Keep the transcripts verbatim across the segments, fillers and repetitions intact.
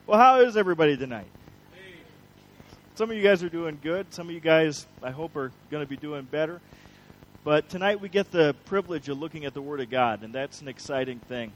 Well, how is everybody tonight? Some of you guys are doing good. Some of you guys, I hope, are going to be doing better. But tonight we get the privilege of looking at the Word of God, and that's an exciting thing.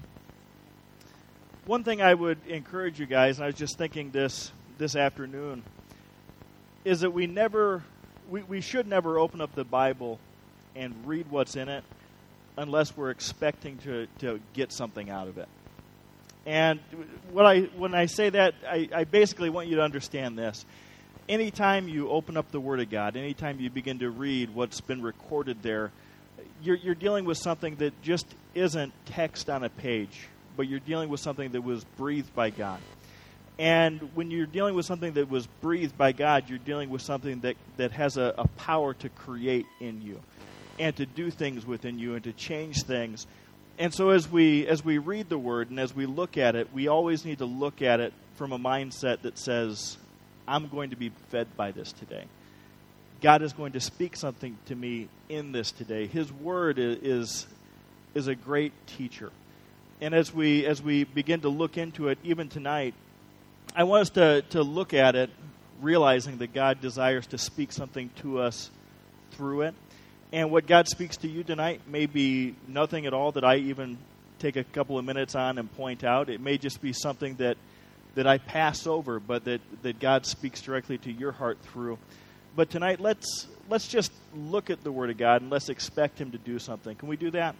One thing I would encourage you guys, and I was just thinking this this afternoon, is that we never, we, we should never open up the Bible and read what's in it unless we're expecting to, to get something out of it. And what I when I say that, I, I basically want you to understand this. Anytime you open up the Word of God, anytime you begin to read what's been recorded there, you're, you're dealing with something that just isn't text on a page, but you're dealing with something that was breathed by God. And when you're dealing with something that was breathed by God, you're dealing with something that, that has a, a power to create in you and to do things within you and to change things. And so as we as we read the Word and as we look at it, we always need to look at it from a mindset that says, I'm going to be fed by this today. God is going to speak something to me in this today. His Word is is a great teacher. And as we as we begin to look into it, even tonight, I want us to, to look at it realizing that God desires to speak something to us through it. And what God speaks to you tonight may be nothing at all that I even take a couple of minutes on and point out. It may just be something that, that I pass over, but that, that God speaks directly to your heart through. But tonight, let's let's just look at the Word of God and let's expect Him to do something. Can we do that?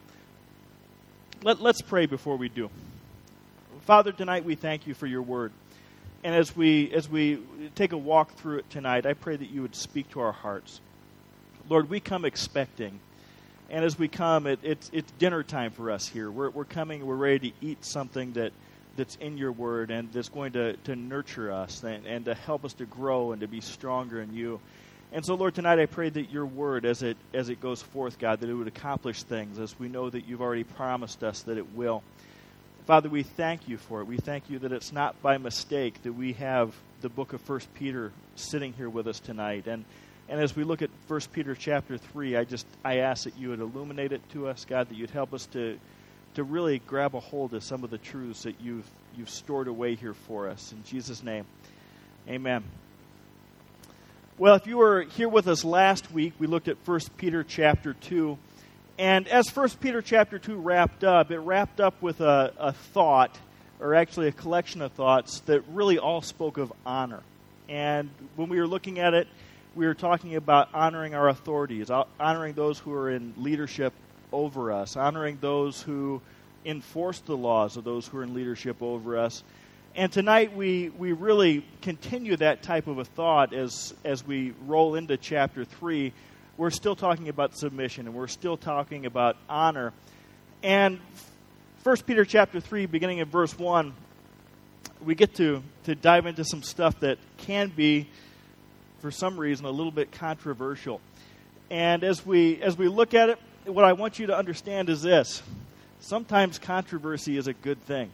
Let, let's pray before we do. Father, tonight we thank you for your Word. And as we as we take a walk through it tonight, I pray that you would speak to our hearts. Lord, we come expecting, and as we come, it, it's it's dinner time for us here. We're we're coming, we're ready to eat something that, that's in your Word and that's going to, to nurture us and, and to help us to grow and to be stronger in you. And so, Lord, tonight I pray that your Word, as it as it goes forth, God, that it would accomplish things as we know that you've already promised us that it will. Father, we thank you for it. We thank you that it's not by mistake that we have the book of First Peter sitting here with us tonight. And And as we look at First Peter chapter three, I just I ask that you would illuminate it to us, God, that you'd help us to to really grab a hold of some of the truths that you've you've stored away here for us. In Jesus' name, amen. Well, if you were here with us last week, we looked at First Peter chapter two. And as First Peter chapter two wrapped up, it wrapped up with a, a thought, or actually a collection of thoughts, that really all spoke of honor. And when we were looking at it, we were talking about honoring our authorities, honoring those who are in leadership over us, honoring those who enforce the laws of those who are in leadership over us. And tonight we, we really continue that type of a thought as, as we roll into chapter three. We're still talking about submission, and we're still talking about honor. And First Peter chapter three, beginning in verse one, we get to, to dive into some stuff that can be, for some reason, a little bit controversial. And as we as we look at it, what I want you to understand is this. Sometimes controversy is a good thing.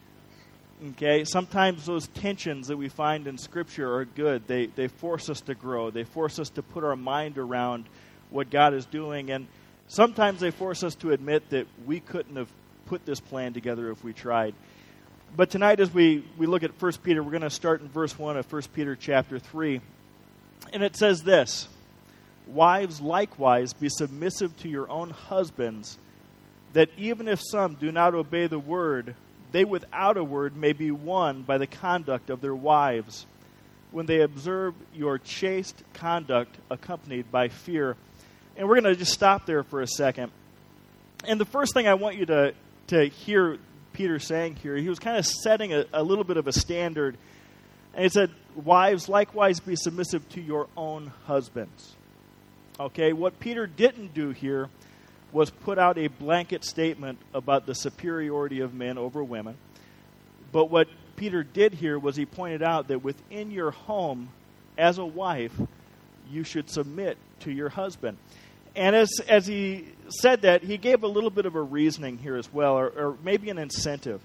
Okay? Sometimes those tensions that we find in Scripture are good. They they force us to grow. They force us to put our mind around what God is doing. And sometimes they force us to admit that we couldn't have put this plan together if we tried. But tonight as we, we look at First Peter, we're going to start in verse one of First Peter chapter three. And it says this, "Wives, likewise, be submissive to your own husbands, that even if some do not obey the word, they without a word may be won by the conduct of their wives, when they observe your chaste conduct accompanied by fear." And we're going to just stop there for a second. And the first thing I want you to, to hear Peter saying here, he was kind of setting a, a little bit of a standard. And he said, "Wives, likewise be submissive to your own husbands." Okay, what Peter didn't do here was put out a blanket statement about the superiority of men over women. But what Peter did here was he pointed out that within your home, as a wife, you should submit to your husband. And as as he said that, he gave a little bit of a reasoning here as well, or, or maybe an incentive.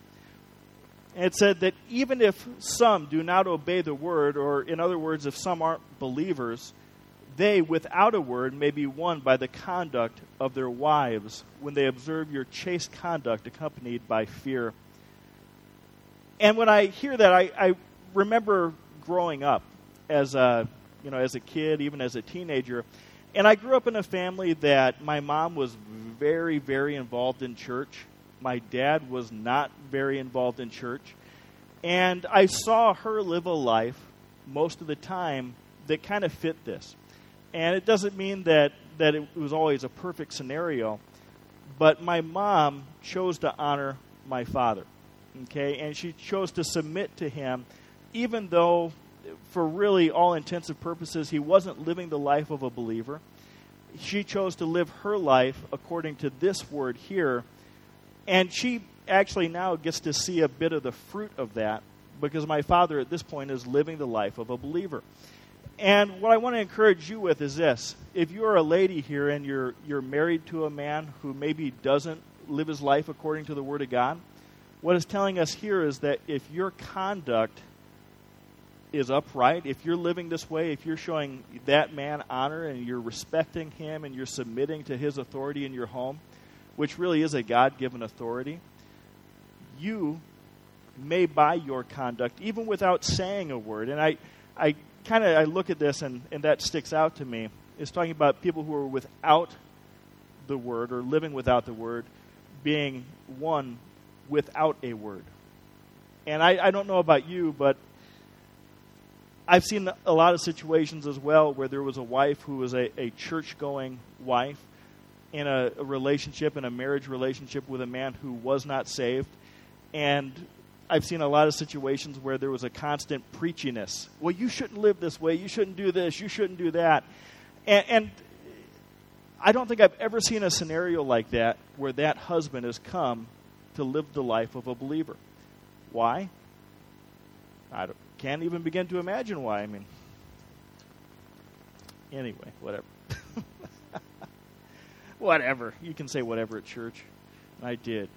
And it said that even if some do not obey the word, or in other words, if some aren't believers, they, without a word, may be won by the conduct of their wives when they observe your chaste conduct accompanied by fear. And when I hear that, I, I remember growing up as a, you know, as a kid, even as a teenager, and I grew up in a family that my mom was very, very involved in church. My dad was not very involved in church. And I saw her live a life most of the time that kind of fit this. And it doesn't mean that, that it was always a perfect scenario, but my mom chose to honor my father, okay? And she chose to submit to him, even though, for really all intents and purposes, he wasn't living the life of a believer. She chose to live her life according to this word here, and she actually now gets to see a bit of the fruit of that, because my father at this point is living the life of a believer. And what I want to encourage you with is this. If you are a lady here and you're you're married to a man who maybe doesn't live his life according to the Word of God, what it's telling us here is that if your conduct is upright, if you're living this way, if you're showing that man honor and you're respecting him and you're submitting to his authority in your home, which really is a God-given authority, you may by your conduct, even without saying a word. And I, I kind of I look at this and, and that sticks out to me. It's talking about people who are without the word or living without the word being one without a word. And I, I don't know about you, but I've seen a lot of situations as well where there was a wife who was a, a church-going wife in a, a relationship, in a marriage relationship with a man who was not saved. And I've seen a lot of situations where there was a constant preachiness. Well, you shouldn't live this way. You shouldn't do this. You shouldn't do that. And, and I don't think I've ever seen a scenario like that where that husband has come to live the life of a believer. Why? I don't, can't even begin to imagine why. I mean, anyway, whatever. Whatever. You can say whatever at church. I did.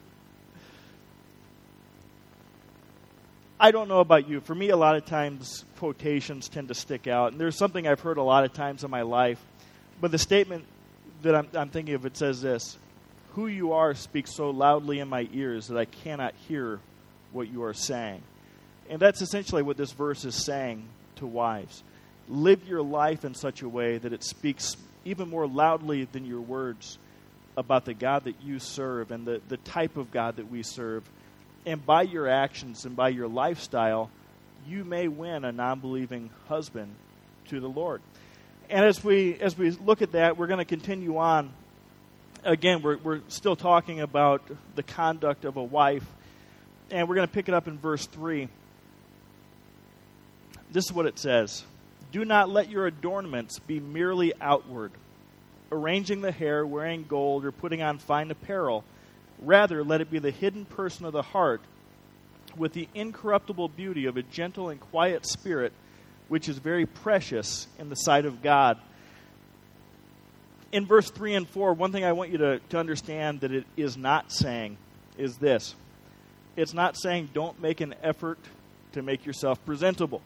I don't know about you. For me, a lot of times, quotations tend to stick out. And there's something I've heard a lot of times in my life. But the statement that I'm, I'm thinking of, it says this: "Who you are speaks so loudly in my ears that I cannot hear what you are saying." And that's essentially what this verse is saying to wives. Live your life in such a way that it speaks even more loudly than your words about the God that you serve and the, the type of God that we serve. And by your actions and by your lifestyle, you may win a non-believing husband to the Lord. And as we as we look at that, we're going to continue on. Again, we're we're still talking about the conduct of a wife, and we're going to pick it up in verse three. This is what it says: "Do not let your adornments be merely outward, arranging the hair, wearing gold, or putting on fine apparel. Rather, let it be the hidden person of the heart, with the incorruptible beauty of a gentle and quiet spirit, which is very precious in the sight of God." In verse three and four, one thing I want you to, to understand that it is not saying is this. It's not saying don't make an effort to make yourself presentable.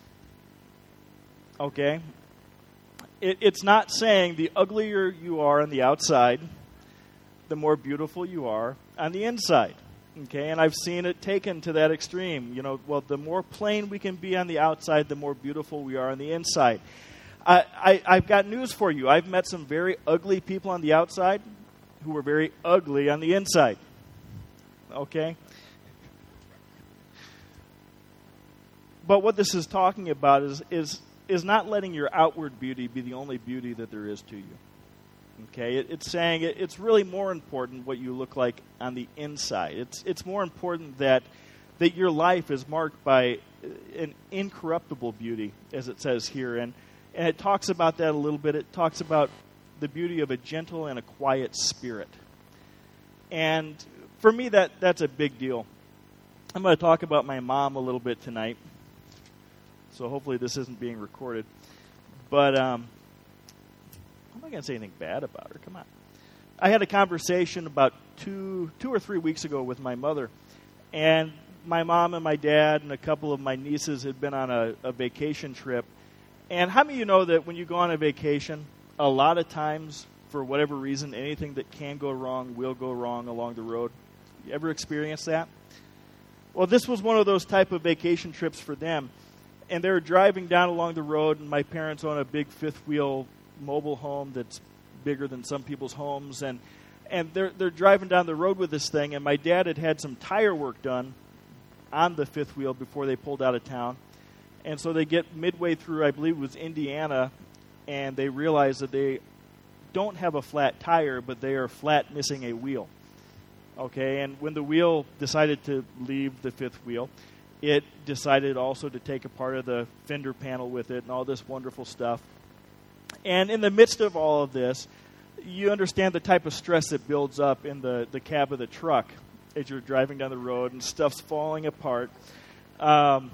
Okay? It, it's not saying the uglier you are on the outside, the more beautiful you are on the inside. Okay, and I've seen it taken to that extreme. You know, well, the more plain we can be on the outside, the more beautiful we are on the inside. I, I, I've got news for you. I've met some very ugly people on the outside who were very ugly on the inside. Okay? But what this is talking about is is is not letting your outward beauty be the only beauty that there is to you. Okay, it, it's saying it, it's really more important what you look like on the inside. It's it's more important that that your life is marked by an incorruptible beauty, as it says here, and and it talks about that a little bit. It talks about the beauty of a gentle and a quiet spirit, and for me that that's a big deal. I'm going to talk about my mom a little bit tonight, so hopefully this isn't being recorded, but um. I'm not going to say anything bad about her. Come on. I had a conversation about two two or three weeks ago with my mother. And my mom and my dad and a couple of my nieces had been on a, a vacation trip. And how many of you know that when you go on a vacation, a lot of times, for whatever reason, anything that can go wrong will go wrong along the road? You ever experienced that? Well, this was one of those type of vacation trips for them. And they were driving down along the road, and my parents own a big fifth-wheel mobile home that's bigger than some people's homes. And and they're they're driving down the road with this thing, and my dad had had some tire work done on the fifth wheel before they pulled out of town. And so they get midway through, I believe it was Indiana, and they realize that they don't have a flat tire, but they are flat missing a wheel. Okay, and when the wheel decided to leave the fifth wheel, it decided also to take a part of the fender panel with it and all this wonderful stuff. And in the midst of all of this, you understand the type of stress that builds up in the, the cab of the truck as you're driving down the road and stuff's falling apart. Um,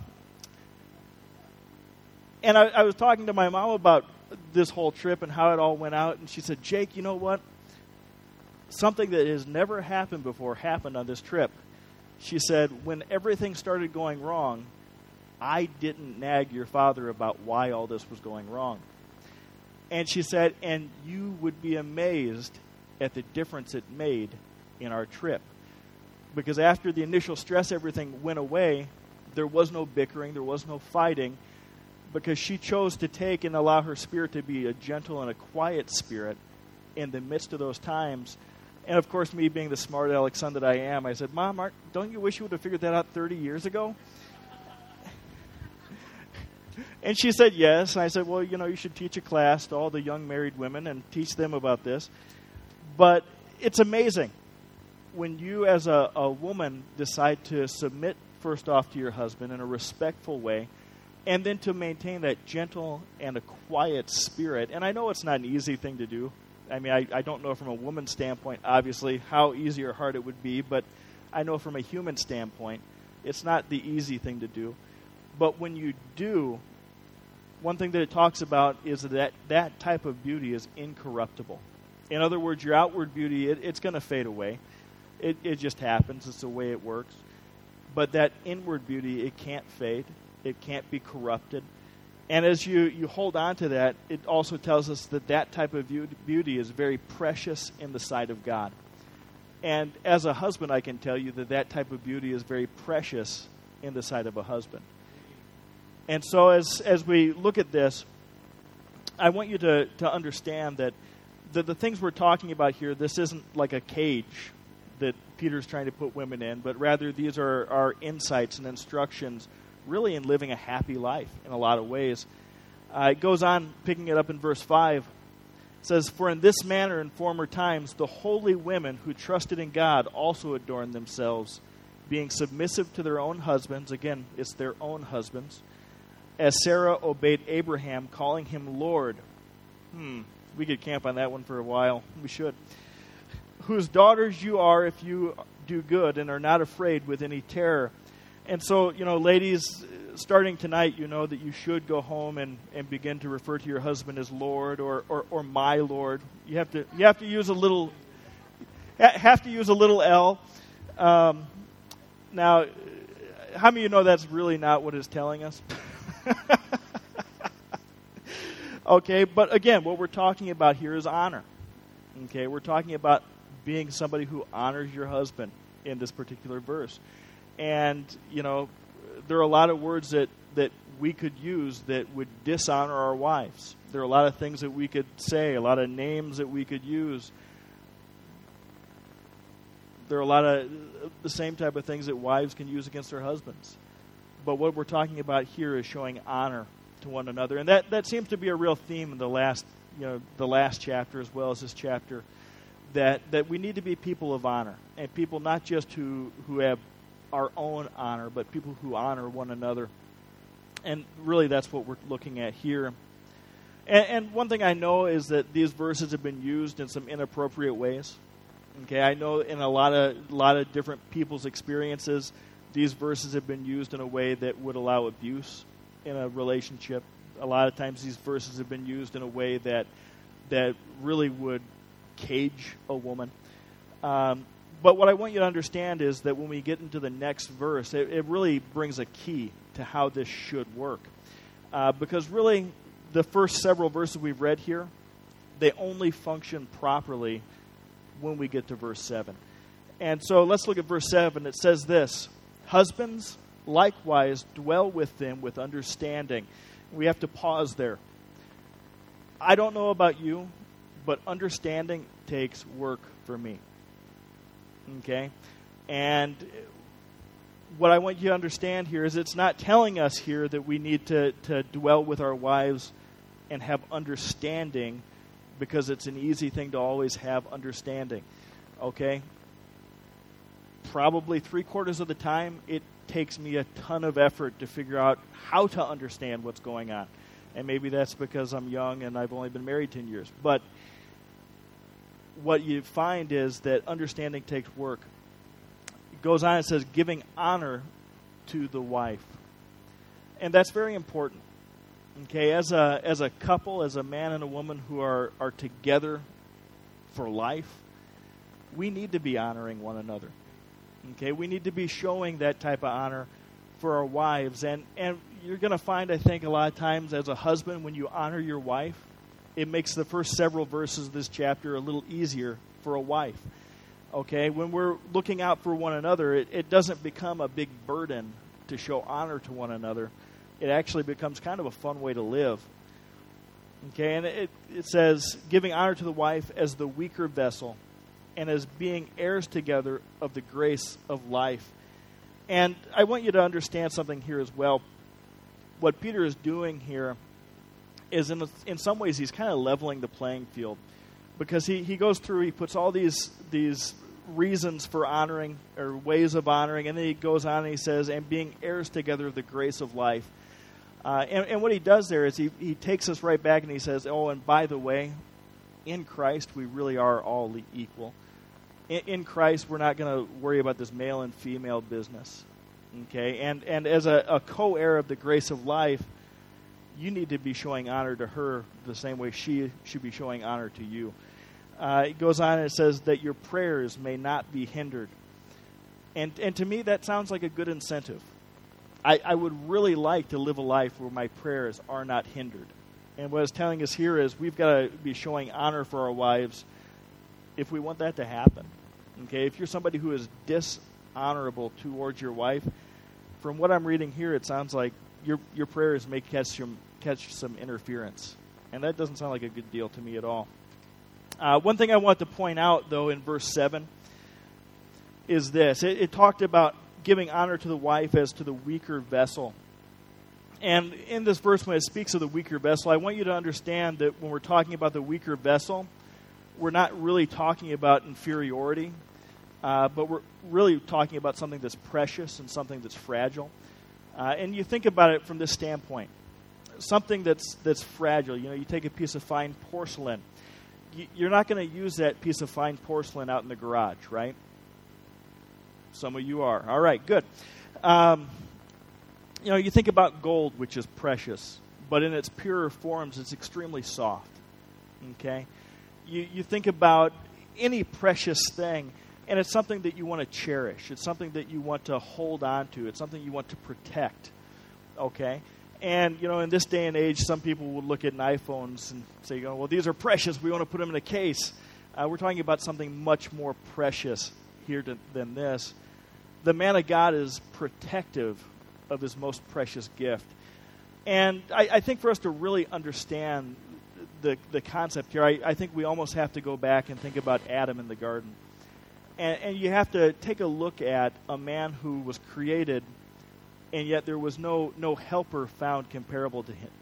and I, I was talking to my mom about this whole trip and how it all went out, and she said, Jake, you know what? Something that has never happened before happened on this trip. She said, when everything started going wrong, I didn't nag your father about why all this was going wrong. And she said, and you would be amazed at the difference it made in our trip. Because after the initial stress, everything went away, there was no bickering, there was no fighting, because she chose to take and allow her spirit to be a gentle and a quiet spirit in the midst of those times. And, of course, me being the smart aleck son that I am, I said, Mom, Mark, don't you wish you would have figured that out thirty years ago? And she said yes. And I said, well, you know, you should teach a class to all the young married women and teach them about this. But it's amazing when you as a, a woman decide to submit first off to your husband in a respectful way, and then to maintain that gentle and a quiet spirit. And I know it's not an easy thing to do. I mean, I, I don't know from a woman's standpoint, obviously, how easy or hard it would be, but I know from a human standpoint, it's not the easy thing to do. But when you do, one thing that it talks about is that that type of beauty is incorruptible. In other words, your outward beauty, it, it's going to fade away. It, it just happens. It's the way it works. But that inward beauty, it can't fade. It can't be corrupted. And as you, you hold on to that, it also tells us that that type of beauty is very precious in the sight of God. And as a husband, I can tell you that that type of beauty is very precious in the sight of a husband. And so as as we look at this, I want you to, to understand that the, the things we're talking about here, this isn't like a cage that Peter's trying to put women in, but rather these are, are insights and instructions really in living a happy life in a lot of ways. Uh, it goes on, picking it up in verse five. It says, for in this manner in former times the holy women who trusted in God also adorned themselves, being submissive to their own husbands. Again, it's their own husbands. As Sarah obeyed Abraham, calling him Lord. Hmm, we could camp on that one for a while. We should. Whose daughters you are if you do good and are not afraid with any terror. And so, you know, ladies, starting tonight, you know that you should go home and, and begin to refer to your husband as Lord or, or, or my Lord. You have to you have to use a little have to use a little L. Um, now, how many of you know that's really not what it's telling us? Okay, but again, what we're talking about here is honor. Okay, we're talking about being somebody who honors your husband in this particular verse. And, you know, there are a lot of words that, that we could use that would dishonor our wives. There are a lot of things that we could say, a lot of names that we could use. There are a lot of the same type of things that wives can use against their husbands. But what we're talking about here is showing honor to one another. And that, that seems to be a real theme in the last, you know, the last chapter as well as this chapter, that, that we need to be people of honor. And people not just who, who have our own honor, but people who honor one another. And really that's what we're looking at here. And, and one thing I know is that these verses have been used in some inappropriate ways. Okay, I know in a lot of a lot of different people's experiences, these verses have been used in a way that would allow abuse in a relationship. A lot of times these verses have been used in a way that that really would cage a woman. Um, but what I want you to understand is that when we get into the next verse, it, it really brings a key to how this should work. Uh, because really, the first several verses we've read here, they only function properly when we get to verse seven. And so let's look at verse seven. It says this, Husbands, likewise, dwell with them with understanding. We have to pause there. I don't know about you, but understanding takes work for me. Okay? And what I want you to understand here is it's not telling us here that we need to, to dwell with our wives and have understanding because it's an easy thing to always have understanding. Okay? Probably three quarters of the time, it takes me a ton of effort to figure out how to understand what's going on. And maybe that's because I'm young and I've only been married ten years. But what you find is that understanding takes work. It goes on and says, giving honor to the wife. And that's very important. Okay, as a as a couple, as a man and a woman who are, are together for life, we need to be honoring one another. Okay, we need to be showing that type of honor for our wives. And, and you're going to find, I think, a lot of times as a husband, when you honor your wife, it makes the first several verses of this chapter a little easier for a wife. Okay, when we're looking out for one another, it, it doesn't become a big burden to show honor to one another. It actually becomes kind of a fun way to live. Okay, and it, it says, giving honor to the wife as the weaker vessel and as being heirs together of the grace of life. And I want you to understand something here as well. What Peter is doing here is, in, in some ways, he's kind of leveling the playing field. Because he, he goes through, he puts all these these reasons for honoring, or ways of honoring, and then he goes on and he says, and being heirs together of the grace of life. Uh, and, and what he does there is he, he takes us right back and he says, oh, and by the way, in Christ we really are all equal. In, in Christ we're not going to worry about this male and female business. Okay, and, and as a, a co-heir of the grace of life, you need to be showing honor to her the same way she should be showing honor to you. Uh, it goes on and it says that your prayers may not be hindered. And and to me, that sounds like a good incentive. I, I would really like to live a life where my prayers are not hindered. And what it's telling us here is we've got to be showing honor for our wives if we want that to happen. Okay, if you're somebody who is dishonorable towards your wife, from what I'm reading here, it sounds like your your prayers may catch some catch some interference, and that doesn't sound like a good deal to me at all. Uh, one thing I want to point out, though, in verse seven is this: it, it talked about giving honor to the wife as to the weaker vessel. And in this verse, when it speaks of the weaker vessel, I want you to understand that when we're talking about the weaker vessel, we're not really talking about inferiority, uh, but we're really talking about something that's precious and something that's fragile. Uh, and you think about it from this standpoint. Something that's that's fragile. You know, you take a piece of fine porcelain. You, you're not going to use that piece of fine porcelain out in the garage, right? Some of you are. All right, good. Um, you know, you think about gold, which is precious, but in its purer forms, it's extremely soft. Okay? You, you think about any precious thing, and it's something that you want to cherish. It's something that you want to hold on to. It's something you want to protect. Okay? And, you know, in this day and age, some people would look at iPhones and say, oh, well, these are precious. We want to put them in a case. Uh, we're talking about something much more precious here to, than this. The man of God is protective of his most precious gift. And I, I think for us to really understand the the concept here, I, I think we almost have to go back and think about Adam in the garden. And, and you have to take a look at a man who was created, and yet there was no, no helper found comparable to him.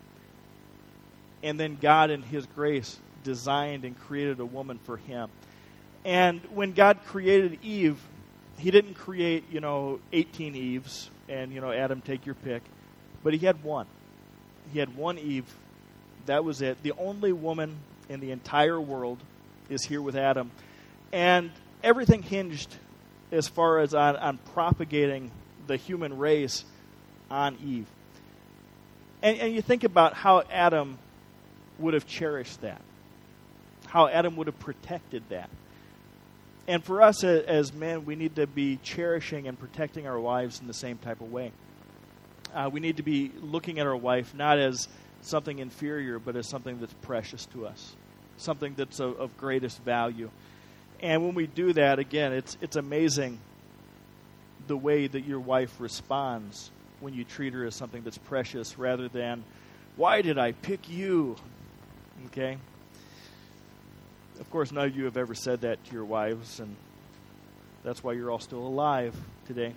And then God, in his grace, designed and created a woman for him. And when God created Eve, he didn't create, you know, eighteen Eves, and, you know, Adam, take your pick. But he had one. He had one Eve. That was it. The only woman in the entire world is here with Adam. And everything hinged, as far as on, on propagating the human race, on Eve. And, and you think about how Adam would have cherished that. How Adam would have protected that. And for us as men, we need to be cherishing and protecting our wives in the same type of way. Uh, we need to be looking at our wife not as something inferior, but as something that's precious to us, something that's of, of greatest value. And when we do that, again, it's it's amazing the way that your wife responds when you treat her as something that's precious rather than, why did I pick you? Okay? Of course, none of you have ever said that to your wives, and that's why you're all still alive today.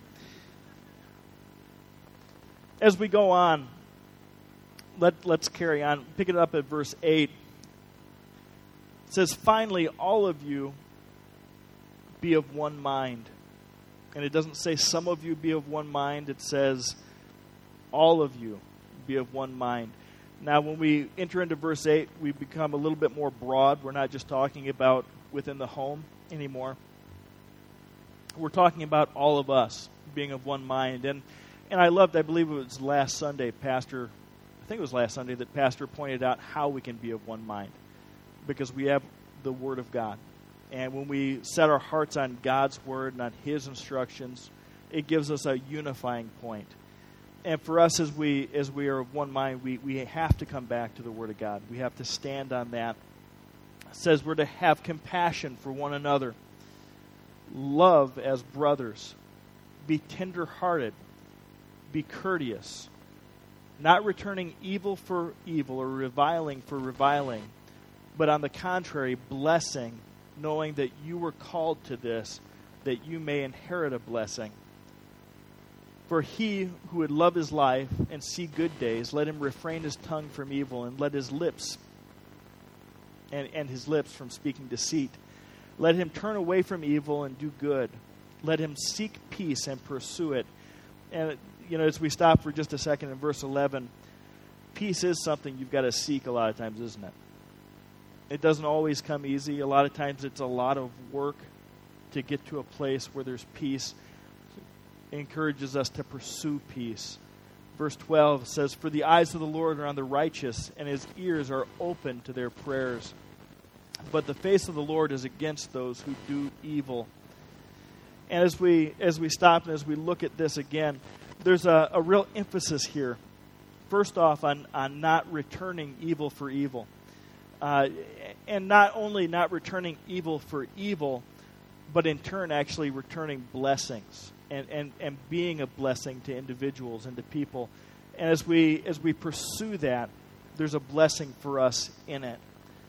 As we go on, let, let's carry on. Pick it up at verse eight. It says, finally, all of you be of one mind. And it doesn't say some of you be of one mind. It says all of you be of one mind. Now, when we enter into verse eight, we become a little bit more broad. We're not just talking about within the home anymore. We're talking about all of us being of one mind. And and I loved, I believe it was last Sunday, Pastor, I think it was last Sunday, that Pastor pointed out how we can be of one mind. Because we have the Word of God. And when we set our hearts on God's Word and on His instructions, it gives us a unifying point. And for us, as we as we are of one mind, we, we have to come back to the Word of God. We have to stand on that. It says we're to have compassion for one another. Love as brothers. Be tender-hearted. Be courteous. Not returning evil for evil or reviling for reviling, but on the contrary, blessing, knowing that you were called to this, that you may inherit a blessing. For he who would love his life and see good days, let him refrain his tongue from evil, and let his lips and, and his lips from speaking deceit. Let him turn away from evil and do good. Let him seek peace and pursue it. And, you know, as we stop for just a second in verse eleven, peace is something you've got to seek a lot of times, isn't it? It doesn't always come easy. A lot of times it's a lot of work to get to a place where there's peace. It encourages us to pursue peace. Verse twelve says, for the eyes of the Lord are on the righteous, and his ears are open to their prayers. But the face of the Lord is against those who do evil. And as we as we stop and as we look at this again, there's a, a real emphasis here. First off, on, on not returning evil for evil. Uh, and not only not returning evil for evil, but in turn actually returning blessings and, and, and being a blessing to individuals and to people. And as we as we pursue that, there's a blessing for us in it.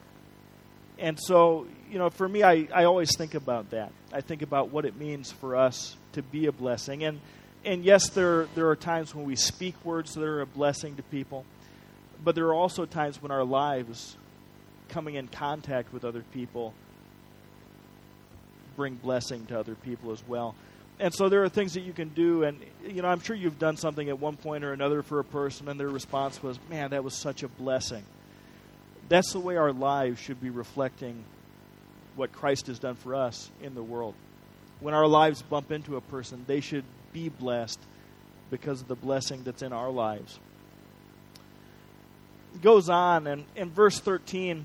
And so, you know, for me, I, I always think about that. I think about what it means for us to be a blessing. And and yes, there there are times when we speak words that are a blessing to people, but there are also times when our lives coming in contact with other people bring blessing to other people as well. And so there are things that you can do, and you know, I'm sure you've done something at one point or another for a person, and their response was, man, that was such a blessing. That's the way our lives should be reflecting what Christ has done for us in the world. When our lives bump into a person, they should be blessed because of the blessing that's in our lives. It goes on, and in verse thirteen,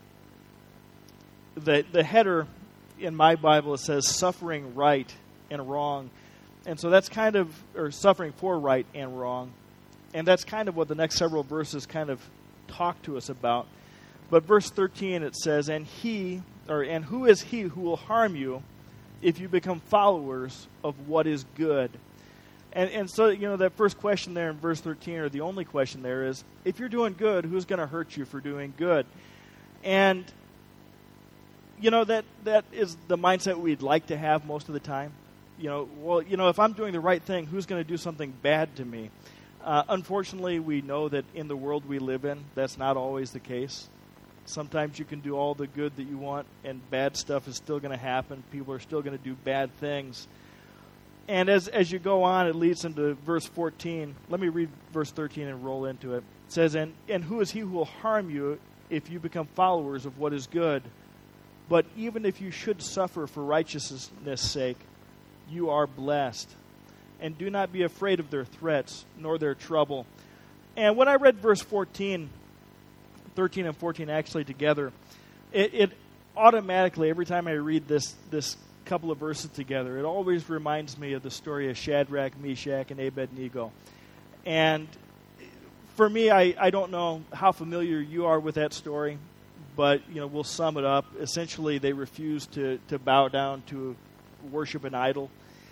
the, the header in my Bible, it says suffering right and wrong. And so that's kind of, or suffering for right and wrong. And that's kind of what the next several verses kind of talk to us about. But verse thirteen, it says, and he, or and who is he who will harm you if you become followers of what is good? And and so, you know, that first question there in verse thirteen, or the only question there is, if you're doing good, who's going to hurt you for doing good? And, you know, that that is the mindset we'd like to have most of the time. You know, well, you know, if I'm doing the right thing, who's going to do something bad to me? Uh, unfortunately, we know that in the world we live in, that's not always the case. Sometimes you can do all the good that you want, and bad stuff is still going to happen. People are still going to do bad things. And as as you go on, it leads into verse fourteen. Let me read verse thirteen and roll into it. It says, and, and who is he who will harm you if you become followers of what is good? But even if you should suffer for righteousness' sake, you are blessed. And do not be afraid of their threats, nor their trouble. And when I read verse fourteen, thirteen and fourteen actually together, it, it automatically, every time I read this this couple of verses together, it always reminds me of the story of Shadrach, Meshach, and Abednego. And for me, I, I don't know how familiar you are with that story, but you know, we'll sum it up. Essentially, they refused to, to bow down to worship an idol.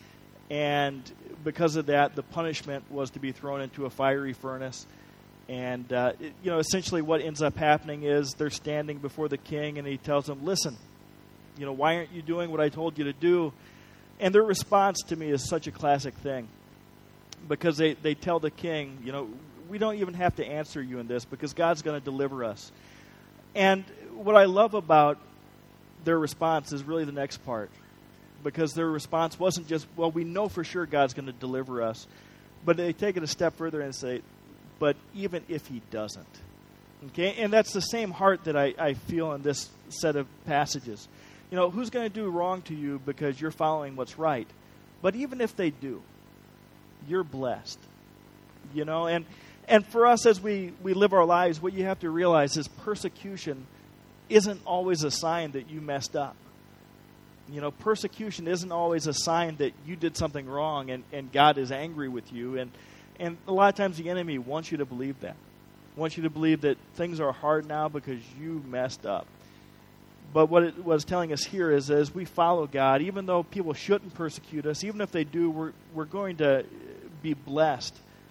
And because of that, the punishment was to be thrown into a fiery furnace. And, uh, it, you know, essentially what ends up happening is they're standing before the king, and he tells them, listen, you know, why aren't you doing what I told you to do? And their response to me is such a classic thing, because they, they tell the king, you know, we don't even have to answer you in this because God's going to deliver us. And what I love about their response is really the next part, because their response wasn't just, well, we know for sure God's going to deliver us, but they take it a step further and say, but even if he doesn't. Okay, and that's the same heart that I, I feel in this set of passages. You know, who's going to do wrong to you because you're following what's right? But even if they do, you're blessed. You know, and and for us as we, we live our lives, what you have to realize is persecution isn't always a sign that you messed up. You know, persecution isn't always a sign that you did something wrong and, and God is angry with you. And, and a lot of times the enemy wants you to believe that. Wants you to believe that things are hard now because you messed up. But what it was telling us here is as we follow God, even though people shouldn't persecute us, even if they do, we're, we're going to be blessed.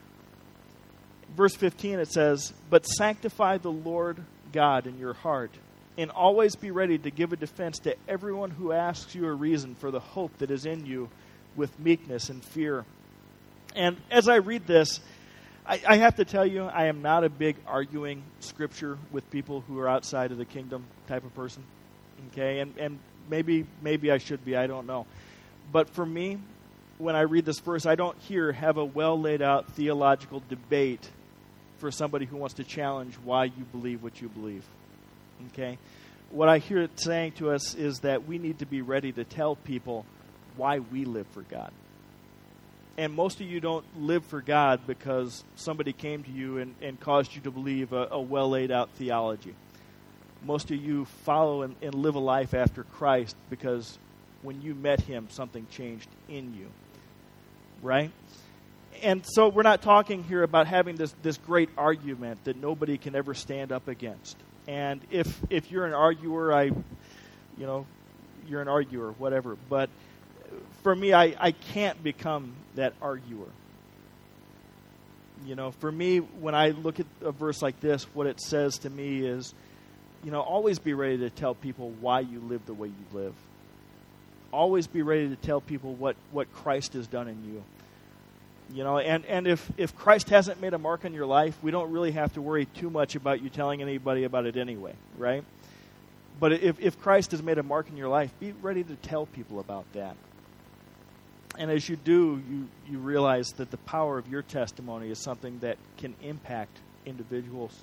Verse fifteen, it says, but sanctify the Lord God in your heart, and always be ready to give a defense to everyone who asks you a reason for the hope that is in you with meekness and fear. And as I read this, I, I have to tell you, I am not a big arguing scripture with people who are outside of the kingdom type of person. Okay, and, and maybe maybe I should be, I don't know. But for me, when I read this verse, I don't here have a well laid out theological debate for somebody who wants to challenge why you believe what you believe. Okay? What I hear it saying to us is that we need to be ready to tell people why we live for God. And most of you don't live for God because somebody came to you and, and caused you to believe a, a well laid out theology. Most of you follow and, and live a life after Christ because when you met him, something changed in you. Right? And so we're not talking here about having this, this great argument that nobody can ever stand up against. And if if you're an arguer, I, you know, you're an arguer, whatever. But for me, I, I can't become that arguer. You know, for me, when I look at a verse like this, what it says to me is, you know, always be ready to tell people why you live the way you live. Always be ready to tell people what, what Christ has done in you. You know, and, and if, if Christ hasn't made a mark on your life, we don't really have to worry too much about you telling anybody about it anyway, right? But if, if Christ has made a mark in your life, be ready to tell people about that. And as you do, you, you realize that the power of your testimony is something that can impact individuals.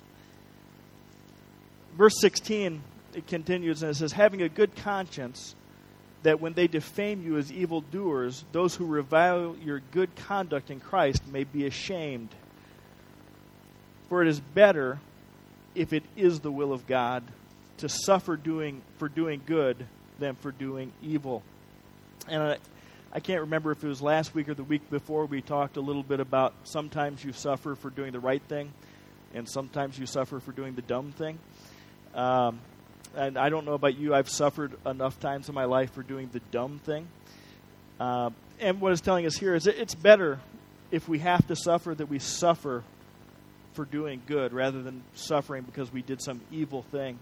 Verse sixteen, it continues and it says, having a good conscience, that when they defame you as evildoers, those who revile your good conduct in Christ may be ashamed. For it is better, if it is the will of God, to suffer doing for doing good than for doing evil. And I, I can't remember if it was last week or the week before, we talked a little bit about sometimes you suffer for doing the right thing, and sometimes you suffer for doing the dumb thing. Um And I don't know about you, I've suffered enough times in my life for doing the dumb thing. Uh, and what it's telling us here is it's better if we have to suffer that we suffer for doing good rather than suffering because we did some evil thing.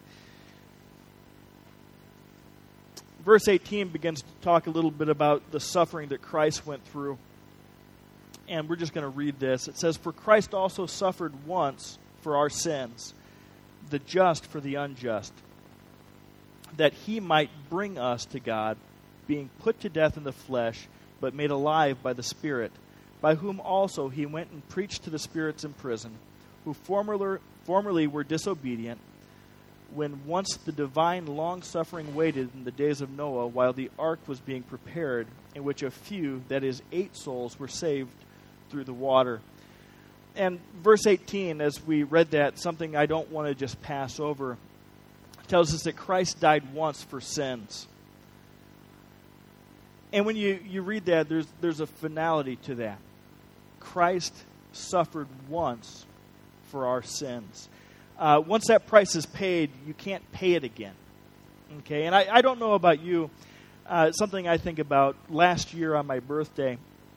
Verse eighteen begins to talk a little bit about the suffering that Christ went through. And we're just going to read this. It says, for Christ also suffered once for our sins, the just for the unjust, that he might bring us to God, being put to death in the flesh, but made alive by the Spirit, by whom also he went and preached to the spirits in prison, who formerly, formerly were disobedient, when once the divine long-suffering waited in the days of Noah while the ark was being prepared, in which a few, that is, eight souls, were saved through the water. And verse eighteen, as we read that, something I don't want to just pass over, tells us that Christ died once for sins. And when you, you read that, there's there's a finality to that. Christ suffered once for our sins. Uh, once that price is paid, you can't pay it again. Okay, and I, I don't know about you. Uh, something I think about, last year on my birthday,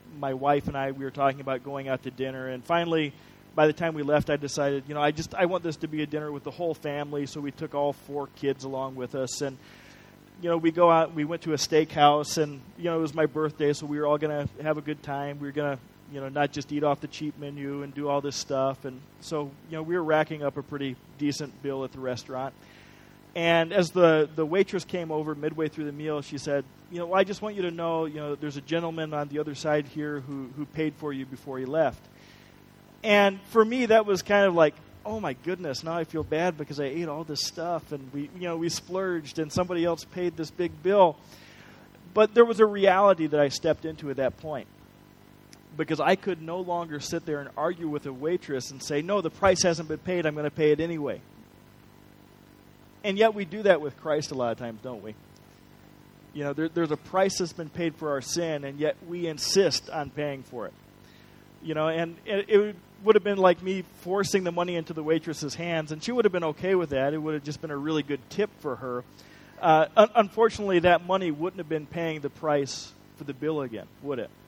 my wife and I, we were talking about going out to dinner, and finally, by the time we left, I decided, you know, I just I want this to be a dinner with the whole family, so we took all four kids along with us, and you know, we go out, we went to a steakhouse, and you know, it was my birthday, so we were all going to have a good time. We were going to, you know, not just eat off the cheap menu and do all this stuff, and so you know, we were racking up a pretty decent bill at the restaurant. And as the, the waitress came over midway through the meal, she said, you know, well, I just want you to know, you know, there's a gentleman on the other side here who, who paid for you before he left. And for me, that was kind of like, oh my goodness, now I feel bad because I ate all this stuff and we, you know, we splurged and somebody else paid this big bill. But there was a reality that I stepped into at that point, because I could no longer sit there and argue with a waitress and say, no, the price hasn't been paid, I'm going to pay it anyway. And yet we do that with Christ a lot of times, don't we? You know, there, there's a price that's been paid for our sin, and yet we insist on paying for it. You know, and it, it would have been like me forcing the money into the waitress's hands, and she would have been okay with that. It would have just been a really good tip for her. Uh, un- unfortunately, that money wouldn't have been paying the price for the bill again, would it?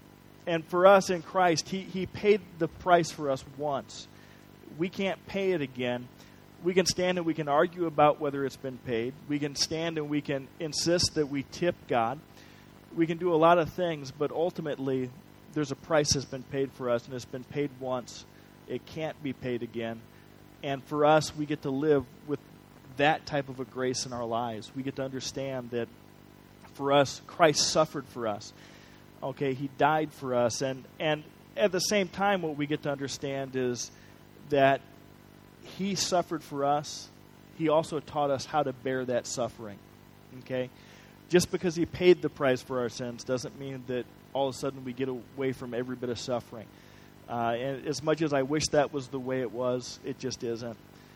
And for us in Christ, he, he paid the price for us once. We can't pay it again. We can stand and we can argue about whether it's been paid. We can stand and we can insist that we tip God. We can do a lot of things, but ultimately, there's a price that's been paid for us, and it's been paid once. It can't be paid again. And for us, we get to live with that type of a grace in our lives. We get to understand that for us, Christ suffered for us. Okay, he died for us. And, and at the same time, what we get to understand is that he suffered for us. He also taught us how to bear that suffering. Okay? Just because he paid the price for our sins doesn't mean that all of a sudden we get away from every bit of suffering. Uh, and as much as I wish that was the way it was, it just isn't.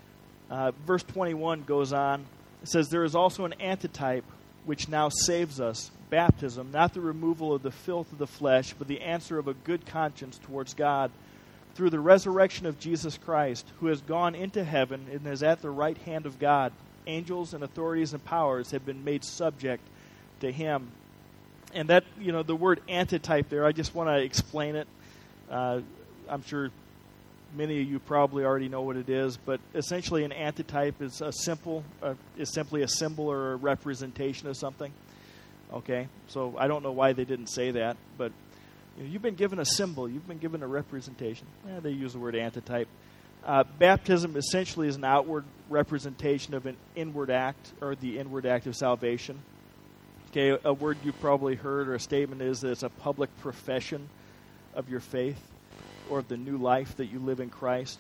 Uh, verse twenty-one goes on. It says, there is also an antitype which now saves us, baptism, not the removal of the filth of the flesh, but the answer of a good conscience towards God, through the resurrection of Jesus Christ, who has gone into heaven and is at the right hand of God. Angels and authorities and powers have been made subject to him. And that, you know, the word antitype there, I just want to explain it. Uh, I'm sure many of you probably already know what it is, but essentially an antitype is a simple, uh, is simply a symbol or a representation of something. Okay, so I don't know why they didn't say that, but you know, you've been given a symbol, you've been given a representation. Yeah, they use the word antitype. Uh, baptism essentially is an outward representation of an inward act, or the inward act of salvation. Okay, a word you've probably heard or a statement is that it's a public profession of your faith or of the new life that you live in Christ.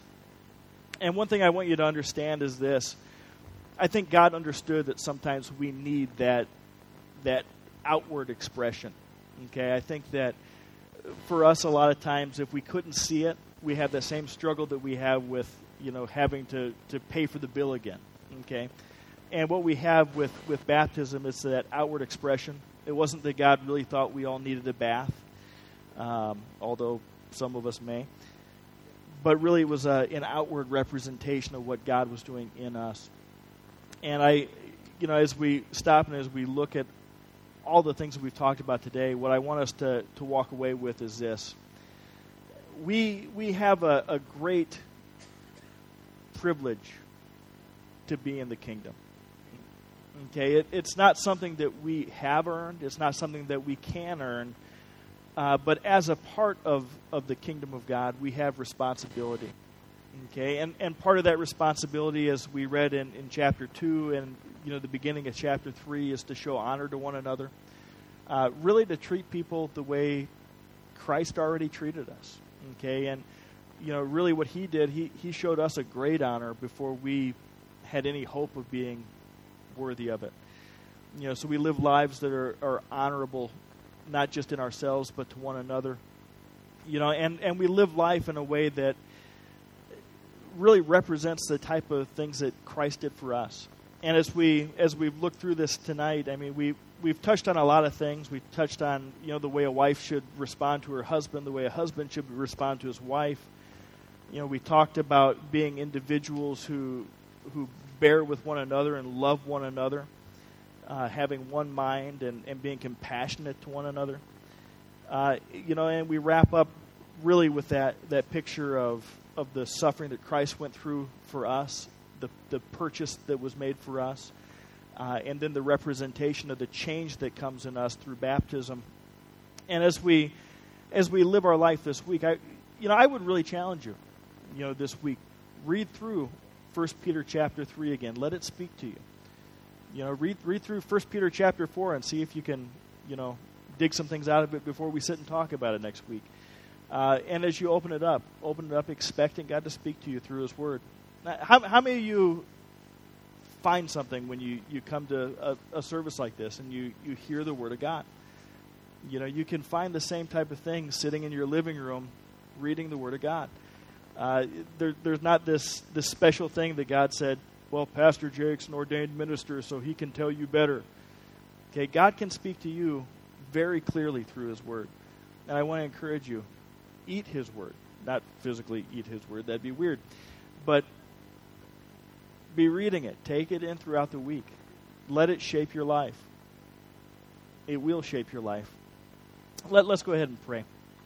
And one thing I want you to understand is this. I think God understood that sometimes we need that that outward expression. Okay, I think that for us a lot of times if we couldn't see it, we have the same struggle that we have with, you know, having to, to pay for the bill again. Okay? And what we have with, with baptism is that outward expression. It wasn't that God really thought we all needed a bath, um, although some of us may. But really it was a, an outward representation of what God was doing in us. And I, you know, as we stop and as we look at all the things that we've talked about today, what I want us to, to walk away with is this. We, we have a, a great privilege to be in the kingdom. Okay, it, it's not something that we have earned. It's not something that we can earn. Uh, but as a part of, of the kingdom of God, we have responsibility. Okay, and, and part of that responsibility, as we read in, in chapter two and you know the beginning of chapter three, is to show honor to one another. Uh, really to treat people the way Christ already treated us. Okay, and you know really what he did, he, he showed us a great honor before we had any hope of being worthy of it. You know, so we live lives that are, are honorable, not just in ourselves, but to one another. You know, and, and we live life in a way that really represents the type of things that Christ did for us. And as we as we've looked through this tonight, I mean, we we've touched on a lot of things. We've touched on you know the way a wife should respond to her husband, the way a husband should respond to his wife. You know, we talked about being individuals who who bear with one another and love one another, uh, having one mind and, and being compassionate to one another. Uh, you know, and we wrap up really with that, that picture of, of the suffering that Christ went through for us, the, the purchase that was made for us, uh, and then the representation of the change that comes in us through baptism. And as we as we live our life this week, I you know I would really challenge you, you know, this week, read through First Peter chapter three again. Let it speak to you. You know, read read through First Peter chapter four and see if you can, you know, dig some things out of it before we sit and talk about it next week. Uh, and as you open it up, open it up expecting God to speak to you through His Word. Now, how, how many of you find something when you, you come to a, a service like this and you, you hear the Word of God? You know, you can find the same type of thing sitting in your living room reading the Word of God. Uh, there, there's not this, this special thing that God said, well, Pastor Jake's an ordained minister, so he can tell you better. Okay, God can speak to you very clearly through His Word. And I want to encourage you, eat His Word. Not physically eat His Word, that'd be weird. But be reading it. Take it in throughout the week. Let it shape your life. It will shape your life. Let, let's go ahead and pray.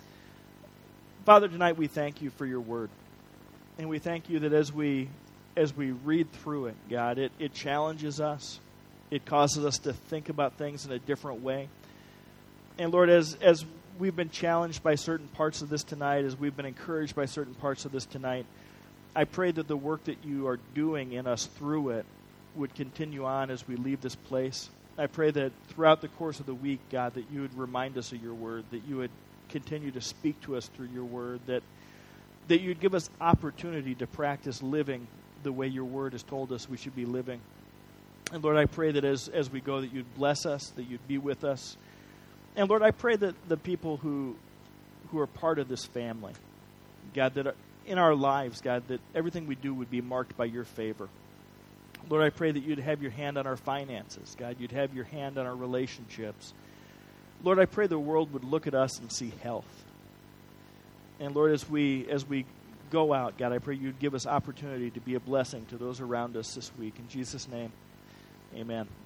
Father, tonight we thank You for Your Word. And we thank You that as we as we read through it, God, it, it challenges us. It causes us to think about things in a different way. And Lord, as as we've been challenged by certain parts of this tonight, as we've been encouraged by certain parts of this tonight, I pray that the work that You are doing in us through it would continue on as we leave this place. I pray that throughout the course of the week, God, that You would remind us of Your Word, that You would continue to speak to us through Your Word, that that You'd give us opportunity to practice living the way Your Word has told us we should be living. And Lord, I pray that as, as we go, that You'd bless us, that You'd be with us. And Lord, I pray that the people who who are part of this family, God, that are in our lives, God, that everything we do would be marked by Your favor. Lord, I pray that You'd have Your hand on our finances. God, You'd have Your hand on our relationships. Lord, I pray the world would look at us and see health. And Lord, as we as we go out, God, I pray You'd give us opportunity to be a blessing to those around us this week. In Jesus' name, amen.